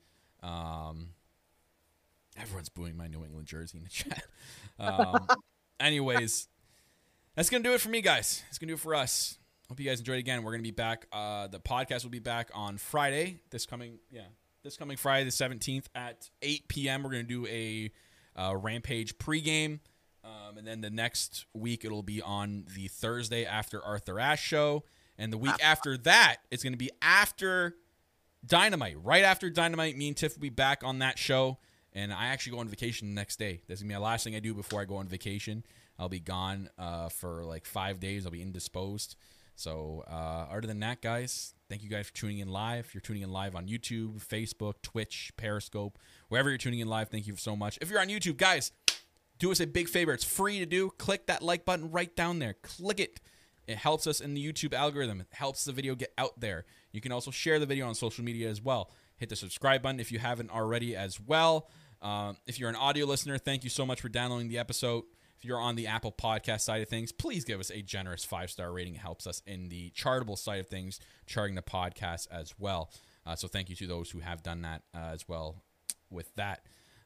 Um, everyone's booing my New England jersey in the chat. Um, anyways, that's going to do it for me, guys. That's going to do it for us. Hope you guys enjoyed it again. We're going to be back. Uh, the podcast will be back on Friday. This coming, yeah, this coming Friday, the seventeenth at eight p.m. We're going to do a uh, Rampage pregame. Um, and then the next week, it'll be on the Thursday after Arthur Ashe show. And the week after that, it's going to be after Dynamite. Right after Dynamite, me and Tiff will be back on that show. And I actually go on vacation the next day. That's going to be the last thing I do before I go on vacation. I'll be gone uh, for like five days. I'll be indisposed. So uh, other than that, guys, thank you guys for tuning in live. If you're tuning in live on YouTube, Facebook, Twitch, Periscope, wherever you're tuning in live, thank you so much. If you're on YouTube, guys, do us a big favor. It's free to do. Click that like button right down there. Click it. It helps us in the YouTube algorithm. It helps the video get out there. You can also share the video on social media as well. Hit the subscribe button if you haven't already as well. Um, if you're an audio listener, thank you so much for downloading the episode. If you're on the Apple Podcast side of things, please give us a generous five-star rating. It helps us in the chartable side of things, charting the podcast as well. Uh, so thank you to those who have done that uh, as well with that.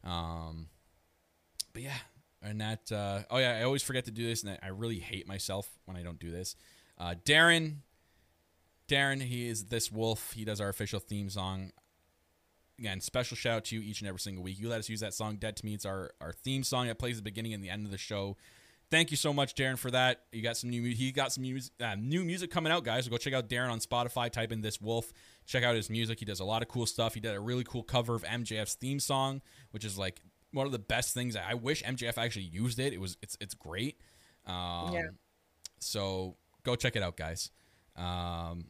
Um, but yeah. And that, uh, oh yeah, I always forget to do this, and I really hate myself when I don't do this. Uh, Darren, Darren, he is This Wolf. He does our official theme song. Again, special shout out to you each and every single week. You let us use that song, Dead to Me. It's our, our theme song that plays at the beginning and the end of the show. Thank you so much, Darren, for that. You got some new, he got some music, uh, new music coming out, guys. So go check out Darren on Spotify. Type in This Wolf. Check out his music. He does a lot of cool stuff. He did a really cool cover of M J F's theme song, which is like one of the best things. I wish M J F actually used it. It was it's it's great. Um, Yeah. So go check it out, guys. Um,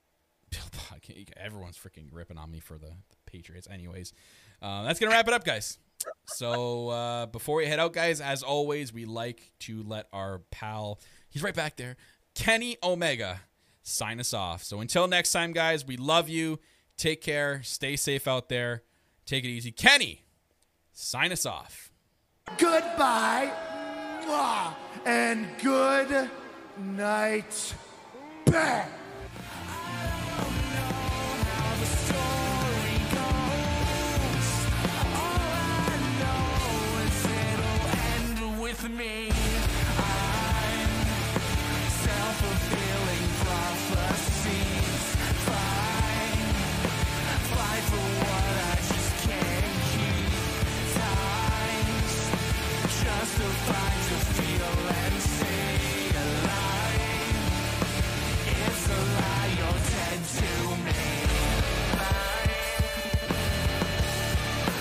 everyone's freaking ripping on me for the, the Patriots. Anyways, uh, that's gonna wrap it up, guys. So uh, before we head out, guys, as always, we like to let our pal, he's right back there, Kenny Omega, sign us off. So until next time, guys, we love you. Take care. Stay safe out there. Take it easy. Kenny, sign us off. Goodbye. Mwah, and good night. Bang. Me, I'm self-fulfilling prophecies. Fine, fight for what I just can't keep. Times justified to feel